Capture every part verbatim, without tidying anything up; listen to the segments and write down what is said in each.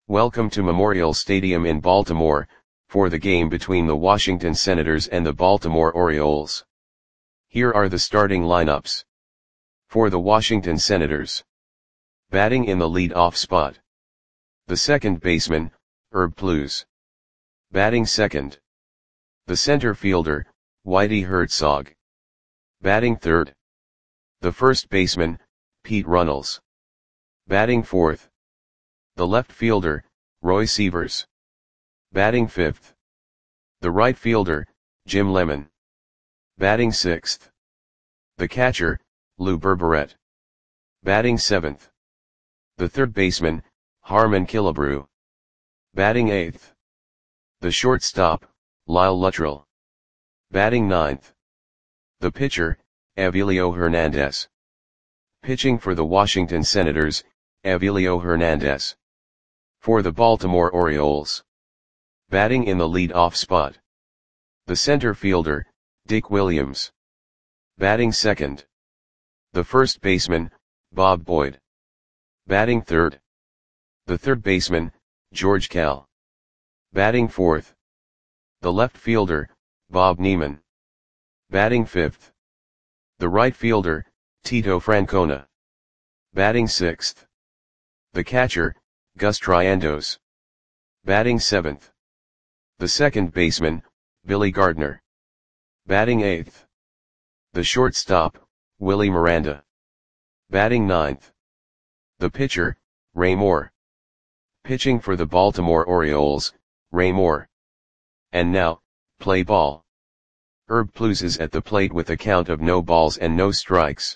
Welcome to Memorial Stadium in Baltimore, for the game between the Washington Senators and the Baltimore Orioles. Here are the starting lineups. For the Washington Senators. Batting in the lead-off spot. The second baseman, Herb Pluse. Batting second. The center fielder, Whitey Herzog. Batting third. The first baseman, Pete Runnels. Batting fourth. The left fielder, Roy Sievers. Batting fifth. The right fielder, Jim Lemon. Batting sixth. The catcher, Lou Berberet. Batting seventh. The third baseman, Harmon Killebrew. Batting eighth. The shortstop, Lyle Luttrell. Batting ninth. The pitcher, Avilio Hernandez. Pitching for the Washington Senators, Avilio Hernandez. For the Baltimore Orioles. Batting in the lead-off spot. The center fielder, Dick Williams. Batting second. The first baseman, Bob Boyd. Batting third. The third baseman, George Kell. Batting fourth. The left fielder, Bob Neiman. Batting fifth. The right fielder, Tito Francona. Batting sixth. The catcher, Gus Triandos. Batting seventh. The second baseman, Billy Gardner. Batting eighth. The shortstop, Willie Miranda. Batting ninth. The pitcher, Ray Moore. Pitching for the Baltimore Orioles, Ray Moore. And now, play ball. Herb Pluse is at the plate with a count of no balls and no strikes.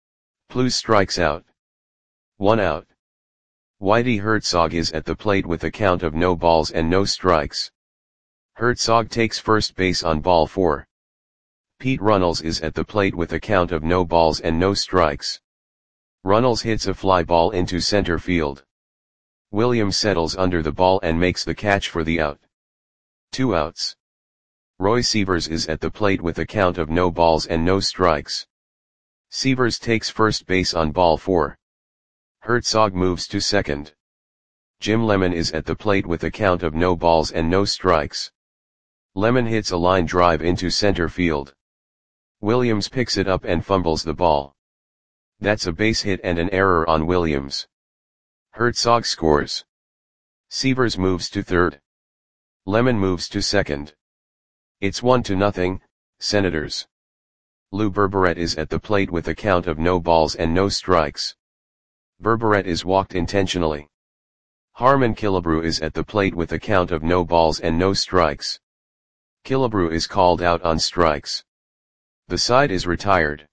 Pluse strikes out. One out. Whitey Herzog is at the plate with a count of no balls and no strikes. Herzog takes first base on ball four. Pete Runnels is at the plate with a count of no balls and no strikes. Runnels hits a fly ball into center field. Williams settles under the ball and makes the catch for the out. Two outs. Roy Sievers is at the plate with a count of no balls and no strikes. Sievers takes first base on ball four. Herzog moves to second. Jim Lemon is at the plate with a count of no balls and no strikes. Lemon hits a line drive into center field. Williams picks it up and fumbles the ball. That's a base hit and an error on Williams. Herzog scores. Sievers moves to third. Lemon moves to second. It's one to nothing, Senators. Lou Berberet is at the plate with a count of no balls and no strikes. Berberet is walked intentionally. Harmon Killebrew is at the plate with a count of no balls and no strikes. Killebrew is called out on strikes. The side is retired.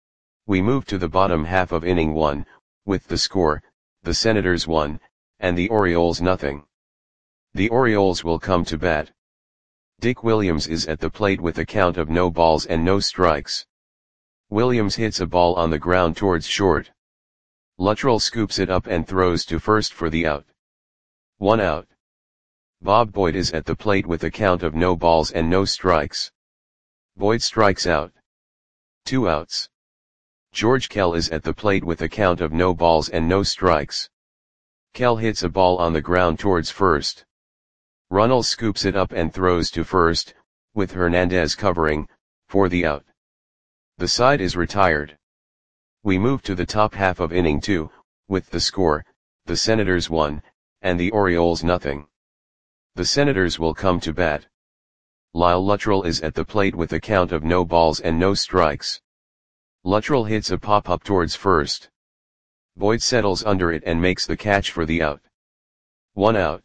We move to the bottom half of inning one, with the score, the Senators one, and the Orioles nothing. The Orioles will come to bat. Dick Williams is at the plate with a count of no balls and no strikes. Williams hits a ball on the ground towards short. Luttrell scoops it up and throws to first for the out. One out. Bob Boyd is at the plate with a count of no balls and no strikes. Boyd strikes out. Two outs. George Kell is at the plate with a count of no balls and no strikes. Kell hits a ball on the ground towards first. Runnels scoops it up and throws to first, with Hernandez covering, for the out. The side is retired. We move to the top half of inning two, with the score, the Senators one, and the Orioles nothing. The Senators will come to bat. Lyle Luttrell is at the plate with a count of no balls and no strikes. Luttrell hits a pop-up towards first. Boyd settles under it and makes the catch for the out. One out.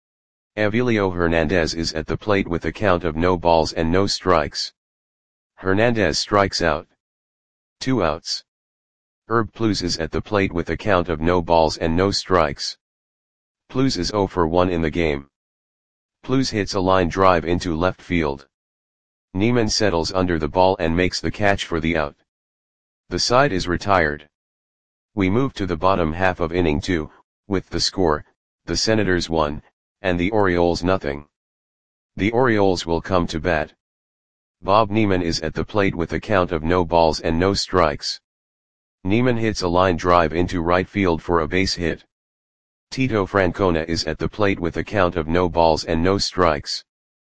Avilio Hernandez is at the plate with a count of no balls and no strikes. Hernandez strikes out. Two outs. Herb Pluse is at the plate with a count of no balls and no strikes. Pluse is zero for one in the game. Pluse hits a line drive into left field. Neiman settles under the ball and makes the catch for the out. The side is retired. We move to the bottom half of inning two, with the score, the Senators one, and the Orioles nothing. The Orioles will come to bat. Bob Neiman is at the plate with a count of no balls and no strikes. Neiman hits a line drive into right field for a base hit. Tito Francona is at the plate with a count of no balls and no strikes.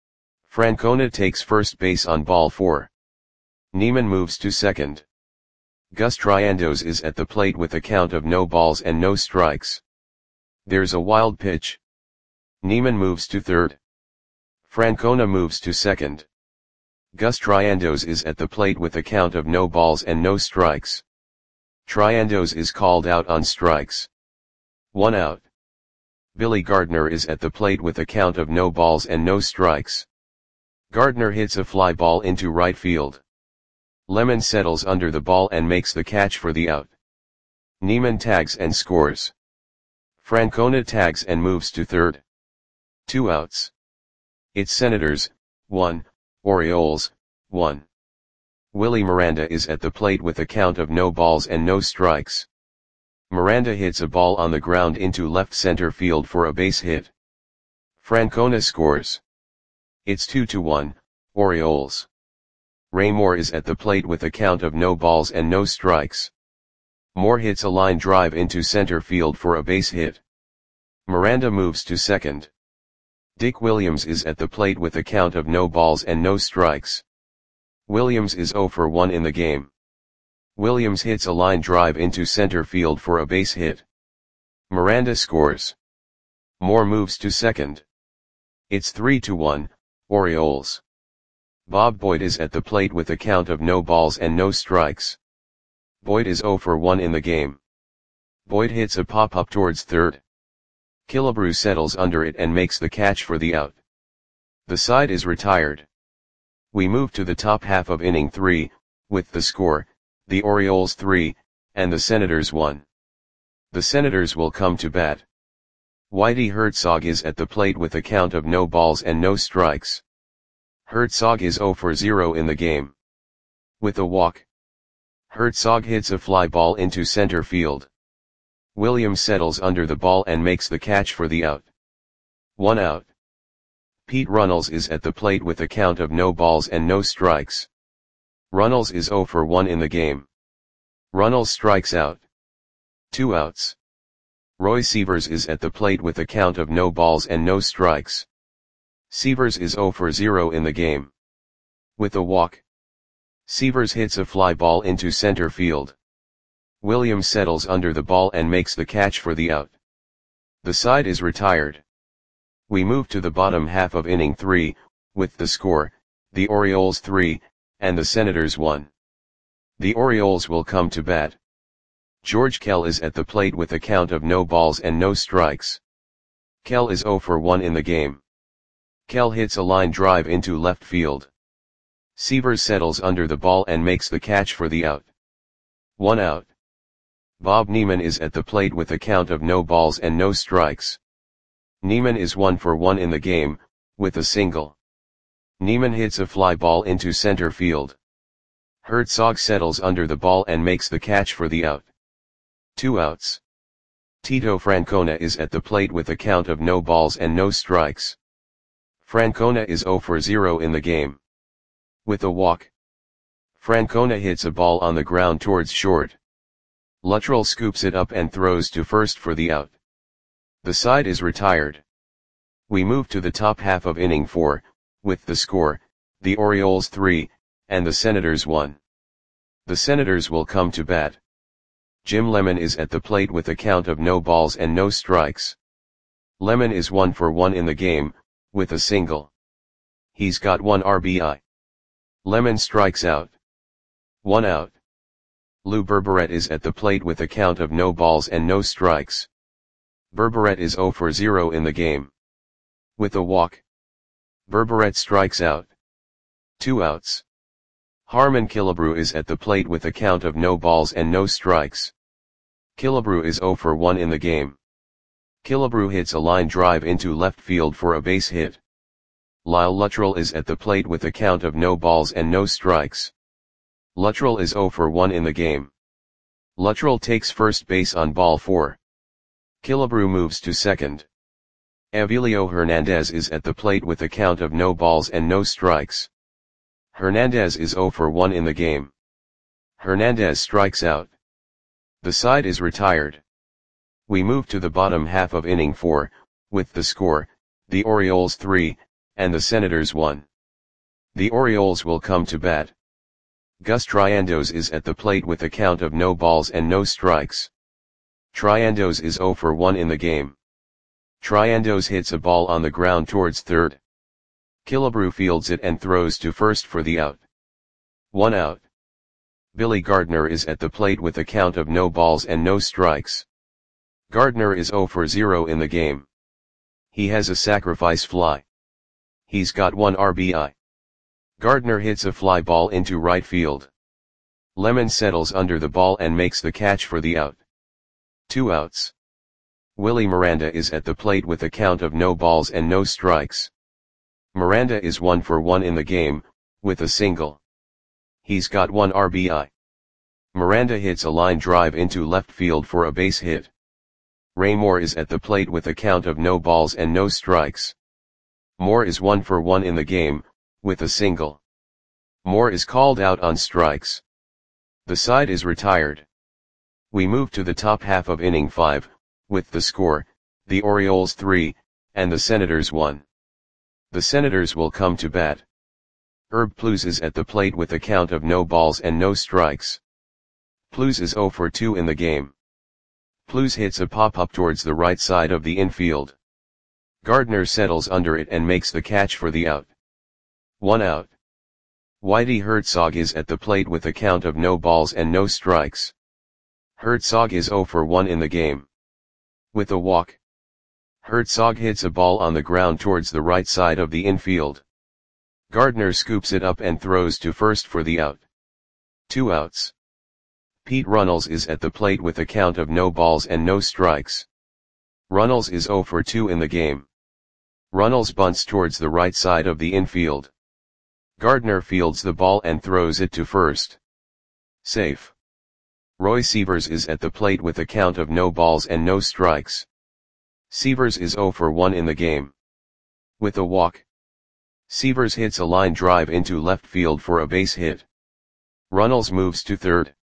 Francona takes first base on ball four. Neiman moves to second. Gus Triandos is at the plate with a count of no balls and no strikes. There's a wild pitch. Neiman moves to third. Francona moves to second. Gus Triandos is at the plate with a count of no balls and no strikes. Triandos is called out on strikes. One out. Billy Gardner is at the plate with a count of no balls and no strikes. Gardner hits a fly ball into right field. Lemon settles under the ball and makes the catch for the out. Neiman tags and scores. Francona tags and moves to third. Two outs. It's Senators, one, Orioles, one. Willie Miranda is at the plate with a count of no balls and no strikes. Miranda hits a ball on the ground into left center field for a base hit. Francona scores. It's two to one, Orioles. Ray Moore is at the plate with a count of no balls and no strikes. Moore hits a line drive into center field for a base hit. Miranda moves to second. Dick Williams is at the plate with a count of no balls and no strikes. Williams is zero for one in the game. Williams hits a line drive into center field for a base hit. Miranda scores. Moore moves to second. It's three to one, Orioles. Bob Boyd is at the plate with a count of no balls and no strikes. Boyd is zero for one in the game. Boyd hits a pop-up towards third. Killebrew settles under it and makes the catch for the out. The side is retired. We move to the top half of inning three, with the score, the Orioles three, and the Senators one. The Senators will come to bat. Whitey Herzog is at the plate with a count of no balls and no strikes. Herzog is zero for zero in the game. With a walk. Herzog hits a fly ball into center field. Williams settles under the ball and makes the catch for the out. One out. Pete Runnels is at the plate with a count of no balls and no strikes. Runnels is zero for one in the game. Runnels strikes out. Two outs. Roy Sievers is at the plate with a count of no balls and no strikes. Sievers is zero for zero in the game. With a walk. Sievers hits a fly ball into center field. Williams settles under the ball and makes the catch for the out. The side is retired. We move to the bottom half of inning three, with the score, the Orioles three, and the Senators one. The Orioles will come to bat. George Kell is at the plate with a count of no balls and no strikes. Kell is zero for one in the game. Kell hits a line drive into left field. Sievers settles under the ball and makes the catch for the out. One out. Bob Neiman is at the plate with a count of no balls and no strikes. Neiman is one for one in the game, with a single. Neiman hits a fly ball into center field. Herzog settles under the ball and makes the catch for the out. Two outs. Tito Francona is at the plate with a count of no balls and no strikes. Francona is zero for zero in the game. With a walk. Francona hits a ball on the ground towards short. Luttrell scoops it up and throws to first for the out. The side is retired. We move to the top half of inning four, with the score, the Orioles three, and the Senators one. The Senators will come to bat. Jim Lemon is at the plate with a count of no balls and no strikes. Lemon is one for one in the game, with a single. He's got one R B I. Lemon strikes out. One out. Lou Berberet is at the plate with a count of no balls and no strikes. Berberet is zero for zero in the game. With a walk. Berberet strikes out. Two outs. Harmon Killebrew is at the plate with a count of no balls and no strikes. Killebrew is zero for one in the game. Killebrew hits a line drive into left field for a base hit. Lyle Luttrell is at the plate with a count of no balls and no strikes. Luttrell is zero for one in the game. Luttrell takes first base on ball four. Killebrew moves to second. Avilio Hernandez is at the plate with a count of no balls and no strikes. Hernandez is zero for one in the game. Hernandez strikes out. The side is retired. We move to the bottom half of inning four, with the score, the Orioles three, and the Senators one. The Orioles will come to bat. Gus Triandos is at the plate with a count of no balls and no strikes. Triandos is oh for one in the game. Triandos hits a ball on the ground towards third. Killebrew fields it and throws to first for the out. One out. Billy Gardner is at the plate with a count of no balls and no strikes. Gardner is oh for zero in the game. He has a sacrifice fly. He's got one R B I. Gardner hits a fly ball into right field. Lemon settles under the ball and makes the catch for the out. Two outs. Willie Miranda is at the plate with a count of no balls and no strikes. Miranda is one for one in the game, with a single. He's got one R B I. Miranda hits a line drive into left field for a base hit. Ray Moore is at the plate with a count of no balls and no strikes. Moore is one for one in the game, with a single. Moore is called out on strikes. The side is retired. We move to the top half of inning five, with the score, the Orioles three, and the Senators one. The Senators will come to bat. Herb Plews is at the plate with a count of no balls and no strikes. Plews is oh for two in the game. Plews hits a pop-up towards the right side of the infield. Gardner settles under it and makes the catch for the out. One out. Whitey Herzog is at the plate with a count of no balls and no strikes. Herzog is oh for one in the game. With a walk. Herzog hits a ball on the ground towards the right side of the infield. Gardner scoops it up and throws to first for the out. Two outs. Pete Runnels is at the plate with a count of no balls and no strikes. Runnels is oh for two in the game. Runnels bunts towards the right side of the infield. Gardner fields the ball and throws it to first. Safe. Roy Sievers is at the plate with a count of no balls and no strikes. Sievers is oh for one in the game. With a walk. Sievers hits a line drive into left field for a base hit. Runnels moves to third.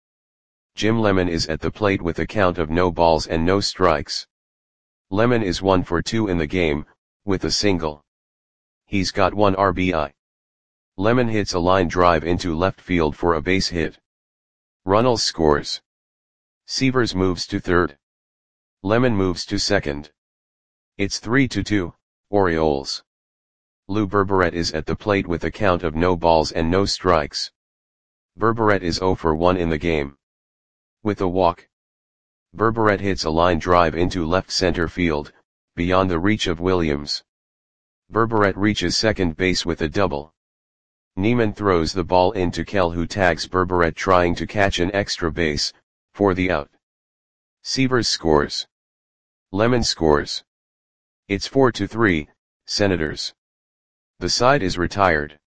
Jim Lemon is at the plate with a count of no balls and no strikes. Lemon is one for two in the game, with a single. He's got one R B I. Lemon hits a line drive into left field for a base hit. Runnels scores. Sievers moves to third. Lemon moves to second. It's three to two, Orioles. Lou Berberet is at the plate with a count of no balls and no strikes. Berberet is oh for one in the game. With a walk. Berberet hits a line drive into left center field, beyond the reach of Williams. Berberet reaches second base with a double. Neiman throws the ball into Kell, who tags Berberet trying to catch an extra base, for the out. Sievers scores. Lemon scores. It's four to three, Senators. The side is retired.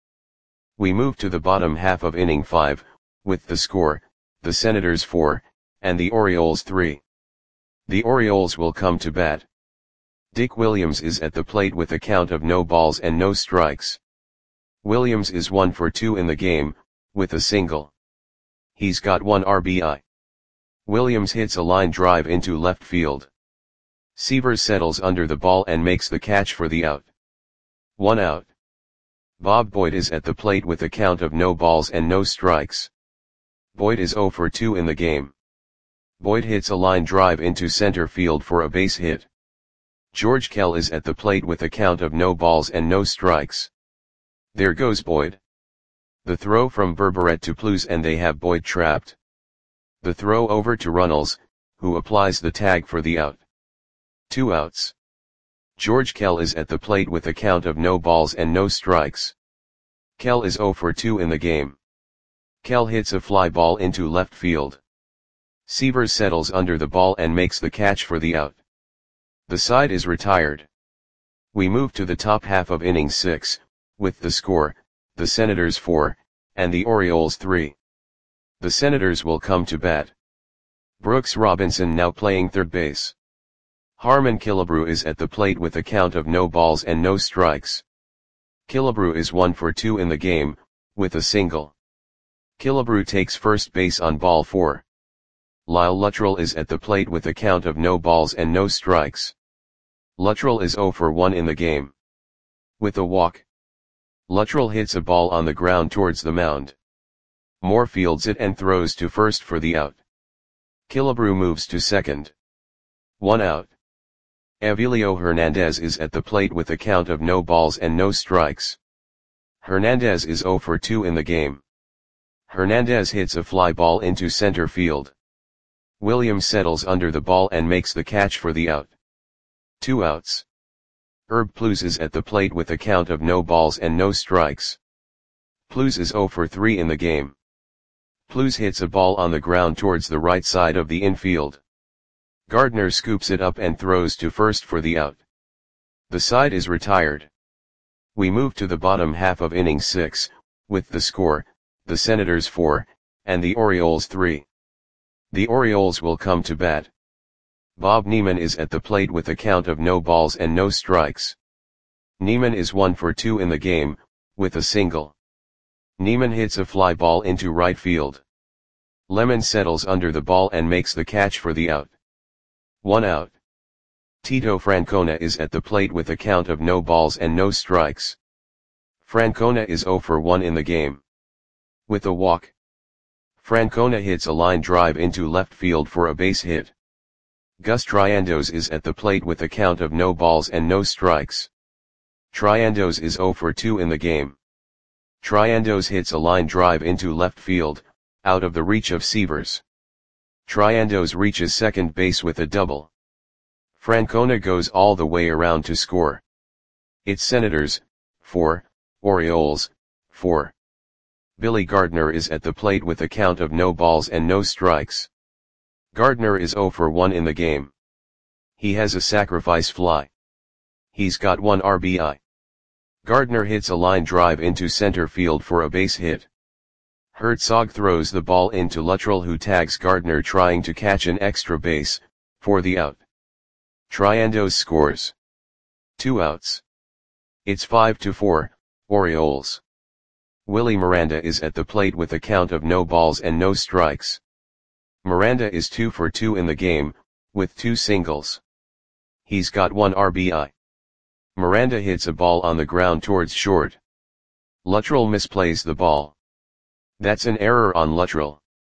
We move to the bottom half of inning five, with the score, the Senators four, and the Orioles three. The Orioles will come to bat. Dick Williams is at the plate with a count of no balls and no strikes. Williams is one for two in the game, with a single. He's got one R B I. Williams hits a line drive into left field. Sievers settles under the ball and makes the catch for the out. One out. Bob Boyd is at the plate with a count of no balls and no strikes. Boyd is oh for two in the game. Boyd hits a line drive into center field for a base hit. George Kell is at the plate with a count of no balls and no strikes. There goes Boyd. The throw from Berberet to Plews and they have Boyd trapped. The throw over to Runnels, who applies the tag for the out. Two outs. George Kell is at the plate with a count of no balls and no strikes. Kell is oh for two in the game. Kell hits a fly ball into left field. Sievers settles under the ball and makes the catch for the out. The side is retired. We move to the top half of inning six, with the score, the Senators four, and the Orioles three. The Senators will come to bat. Brooks Robinson now playing third base. Harmon Killebrew is at the plate with a count of no balls and no strikes. Killebrew is one for two in the game, with a single. Killebrew takes first base on ball four. Lyle Luttrell is at the plate with a count of no balls and no strikes. Luttrell is zero for one in the game. With a walk, Luttrell hits a ball on the ground towards the mound. Moore fields it and throws to first for the out. Killebrew moves to second. One out. Avilio Hernandez is at the plate with a count of no balls and no strikes. Hernandez is zero for two in the game. Hernandez hits a fly ball into center field. Williams settles under the ball and makes the catch for the out. Two outs. Herb Plews is at the plate with a count of no balls and no strikes. Plews is zero for three in the game. Plews hits a ball on the ground towards the right side of the infield. Gardner scoops it up and throws to first for the out. The side is retired. We move to the bottom half of inning six, with the score, the Senators four, and the Orioles three. The Orioles will come to bat. Bob Neiman is at the plate with a count of no balls and no strikes. Neiman is one for two in the game, with a single. Neiman hits a fly ball into right field. Lemon settles under the ball and makes the catch for the out. One out. Tito Francona is at the plate with a count of no balls and no strikes. Francona is zero for one in the game. With a walk, Francona hits a line drive into left field for a base hit. Gus Triandos is at the plate with a count of no balls and no strikes. Triandos is zero for two in the game. Triandos hits a line drive into left field, out of the reach of Severs. Triandos reaches second base with a double. Francona goes all the way around to score. It's Senators, four, Orioles, four. Billy Gardner is at the plate with a count of no balls and no strikes. Gardner is zero for one in the game. He has a sacrifice fly. He's got one R B I. Gardner hits a line drive into center field for a base hit. Herzog throws the ball into Luttrell, who tags Gardner trying to catch an extra base, for the out. Triandos scores. Two outs. It's five to four, Orioles. Willie Miranda is at the plate with a count of no balls and no strikes. Miranda is two for two in the game, with two singles. He's got one R B I. Miranda hits a ball on the ground towards short. Luttrell misplays the ball. That's an error on Luttrell.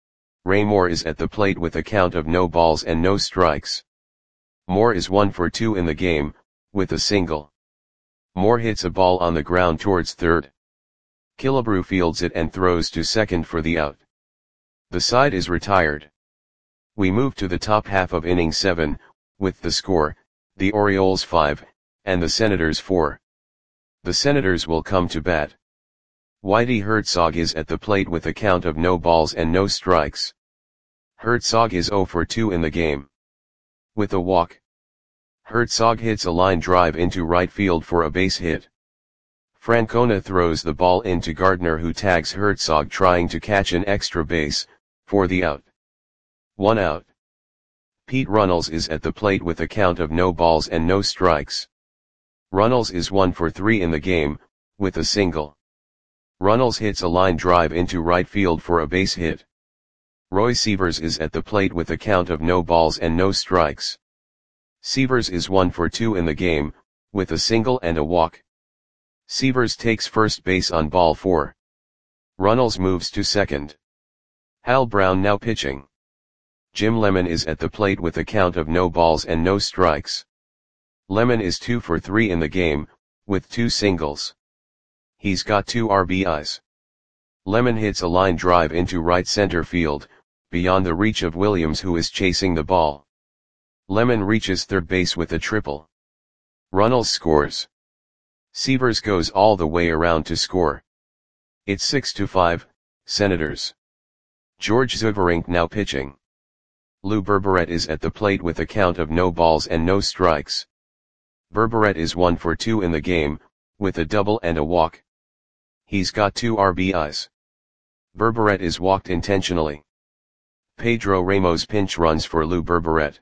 Ray Moore is at the plate with a count of no balls and no strikes. Moore is one for two in the game, with a single. Moore hits a ball on the ground towards third. Killebrew fields it and throws to second for the out. The side is retired. We move to the top half of inning seven, with the score, the Orioles five, and the Senators four. The Senators will come to bat. Whitey Herzog is at the plate with a count of no balls and no strikes. Herzog is zero for two in the game. With a walk, Herzog hits a line drive into right field for a base hit. Francona throws the ball into Gardner, who tags Herzog trying to catch an extra base, for the out. One out. Pete Runnels is at the plate with a count of no balls and no strikes. Runnels is one for three in the game, with a single. Runnels hits a line drive into right field for a base hit. Roy Severs is at the plate with a count of no balls and no strikes. Severs is one for two in the game, with a single and a walk. Severs takes first base on ball four. Runnels moves to second. Hal Brown now pitching. Jim Lemon is at the plate with a count of no balls and no strikes. Lemon is two for three in the game, with two singles. He's got two R B Is. Lemon hits a line drive into right center field, beyond the reach of Williams, who is chasing the ball. Lemon reaches third base with a triple. Runnels scores. Severs goes all the way around to score. It's six to five, Senators. George Zuberink now pitching. Lou Berberet is at the plate with a count of no balls and no strikes. Berberet is one for two in the game, with a double and a walk. He's got two R B Is. Berberet is walked intentionally. Pedro Ramos pinch runs for Lou Berberet.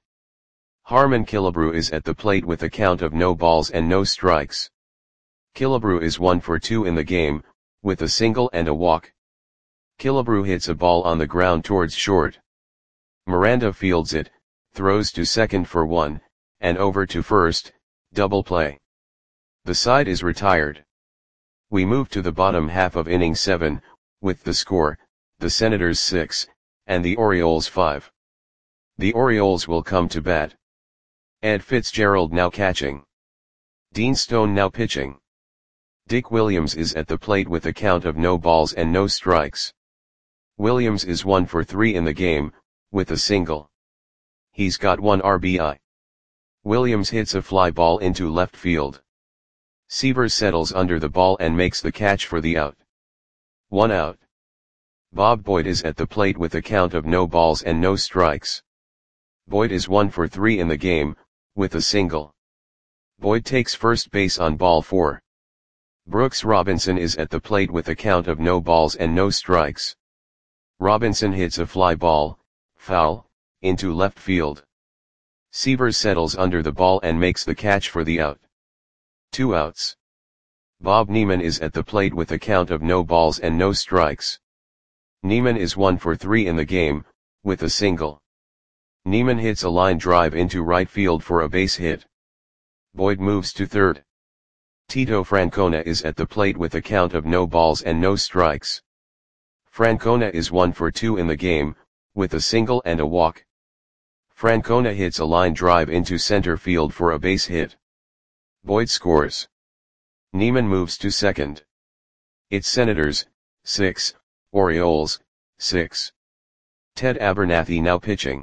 Harmon Killebrew is at the plate with a count of no balls and no strikes. Killebrew is one for two in the game, with a single and a walk. Killebrew hits a ball on the ground towards short. Miranda fields it, throws to second for one, and over to first, double play. The side is retired. We move to the bottom half of inning seven, with the score, the Senators six, and the Orioles five. The Orioles will come to bat. Ed Fitzgerald now catching. Dean Stone now pitching. Dick Williams is at the plate with a count of no balls and no strikes. Williams is one for three in the game, with a single. He's got one R B I. Williams hits a fly ball into left field. Seavers settles under the ball and makes the catch for the out. One out. Bob Boyd is at the plate with a count of no balls and no strikes. Boyd is one for three in the game, with a single. Boyd takes first base on ball four. Brooks Robinson is at the plate with a count of no balls and no strikes. Robinson hits a fly ball, foul, into left field. Seavers settles under the ball and makes the catch for the out. Two outs. Bob Neiman is at the plate with a count of no balls and no strikes. Neiman is one for three in the game, with a single. Neiman hits a line drive into right field for a base hit. Boyd moves to third. Tito Francona is at the plate with a count of no balls and no strikes. Francona is one for two in the game, with a single and a walk. Francona hits a line drive into center field for a base hit. Boyd scores. Neiman moves to second. It's Senators, six, Orioles, six. Ted Abernathy now pitching.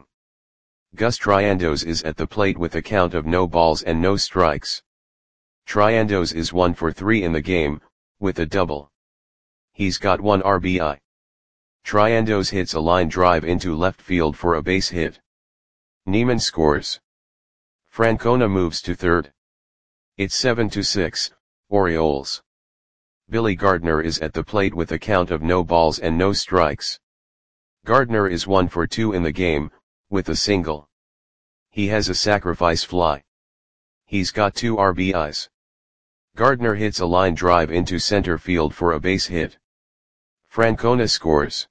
Gus Triandos is at the plate with a count of no balls and no strikes. Triandos is one for three in the game, with a double. He's got one R B I. Triandos hits a line drive into left field for a base hit. Neiman scores. Francona moves to third. It's seven to six, Orioles. Billy Gardner is at the plate with a count of no balls and no strikes. Gardner is one for two in the game, with a single. He has a sacrifice fly. He's got two R B Is. Gardner hits a line drive into center field for a base hit. Francona scores.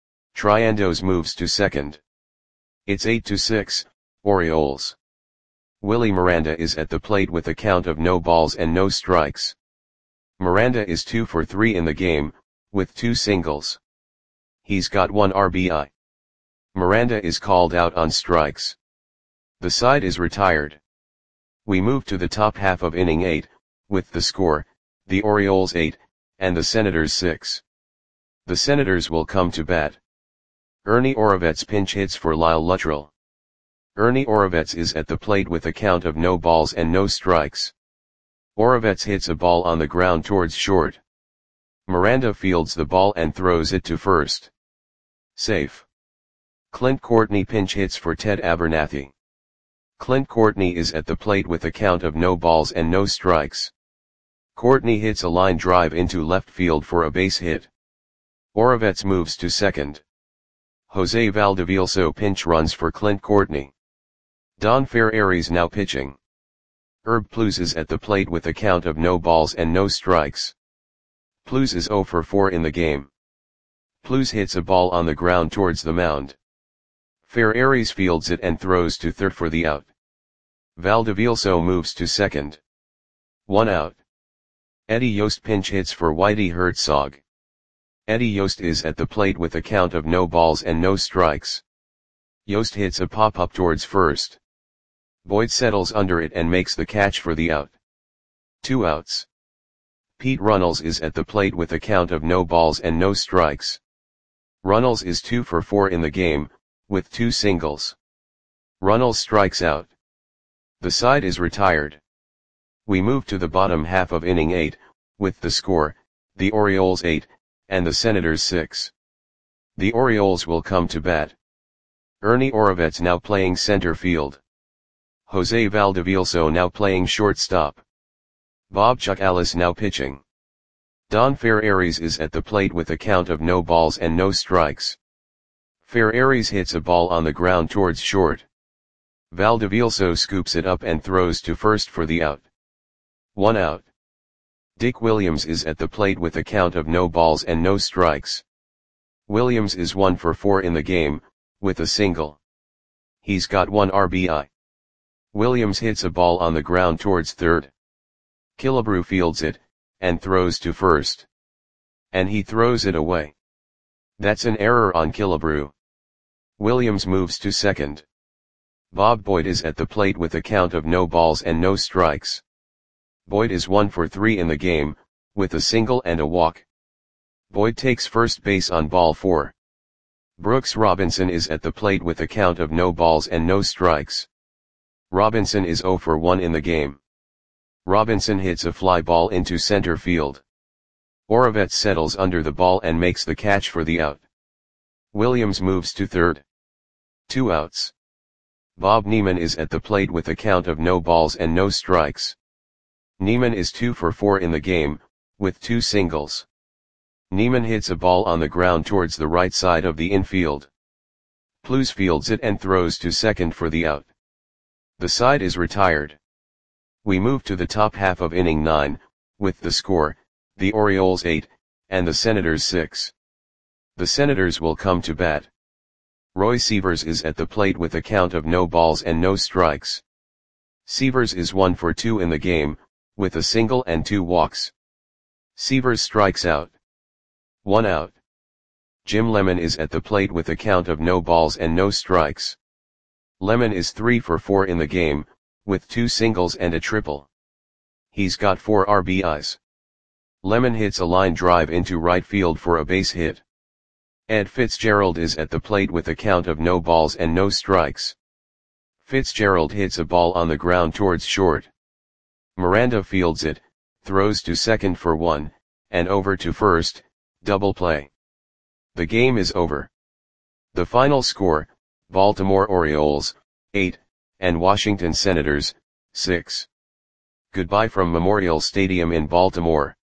Triandos moves to second. It's eight to six, Orioles. Willie Miranda is at the plate with a count of no balls and no strikes. Miranda is two for three in the game, with two singles. He's got one R B I. Miranda is called out on strikes. The side is retired. We move to the top half of inning eight, with the score, the Orioles eight, and the Senators six. The Senators will come to bat. Ernie Orovets pinch hits for Lyle Luttrell. Ernie Orovets is at the plate with a count of no balls and no strikes. Orovets hits a ball on the ground towards short. Miranda fields the ball and throws it to first. Safe. Clint Courtney pinch hits for Ted Abernathy. Clint Courtney is at the plate with a count of no balls and no strikes. Courtney hits a line drive into left field for a base hit. Orovets moves to second. Jose Valdevilso pinch runs for Clint Courtney. Don Ferreris now pitching. Herb Plews is at the plate with a count of no balls and no strikes. Plews is zero for four in the game. Plews hits a ball on the ground towards the mound. Ferreris fields it and throws to third for the out. Valdevilso moves to second. One out. Eddie Yost pinch hits for Whitey Herzog. Eddie Yost is at the plate with a count of no balls and no strikes. Yost hits a pop-up towards first. Boyd settles under it and makes the catch for the out. Two outs. Pete Runnels is at the plate with a count of no balls and no strikes. Runnels is two for four in the game, with two singles. Runnels strikes out. The side is retired. We move to the bottom half of inning eight, with the score, the Orioles eight, and the Senators six. The Orioles will come to bat. Ernie Orovets now playing center field. Jose Valdevilso now playing shortstop. Bob Chuck Ellis now pitching. Don Ferreris is at the plate with a count of no balls and no strikes. Ferreris hits a ball on the ground towards short. Valdevilso scoops it up and throws to first for the out. One out. Dick Williams is at the plate with a count of no balls and no strikes. Williams is one for four in the game, with a single. He's got one R B I. Williams hits a ball on the ground towards third. Killebrew fields it, and throws to first. And he throws it away. That's an error on Killebrew. Williams moves to second. Bob Boyd is at the plate with a count of no balls and no strikes. Boyd is one for three in the game, with a single and a walk. Boyd takes first base on ball four. Brooks Robinson is at the plate with a count of no balls and no strikes. Robinson is zero for one in the game. Robinson hits a fly ball into center field. Oravets settles under the ball and makes the catch for the out. Williams moves to third. Two outs. Bob Neiman is at the plate with a count of no balls and no strikes. Neiman is two for four in the game, with two singles. Neiman hits a ball on the ground towards the right side of the infield. Plews fields it and throws to second for the out. The side is retired. We move to the top half of inning nine, with the score, the Orioles eight, and the Senators six. The Senators will come to bat. Roy Sievers is at the plate with a count of no balls and no strikes. Sievers is one for two in the game, with a single and two walks. Sievers strikes out. One out. Jim Lemon is at the plate with a count of no balls and no strikes. Lemon is three for four in the game, with two singles and a triple. He's got four R B Is. Lemon hits a line drive into right field for a base hit. Ed Fitzgerald is at the plate with a count of no balls and no strikes. Fitzgerald hits a ball on the ground towards short. Miranda fields it, throws to second for one, and over to first, double play. The game is over. The final score, Baltimore Orioles, eight, and Washington Senators, six. Goodbye from Memorial Stadium in Baltimore.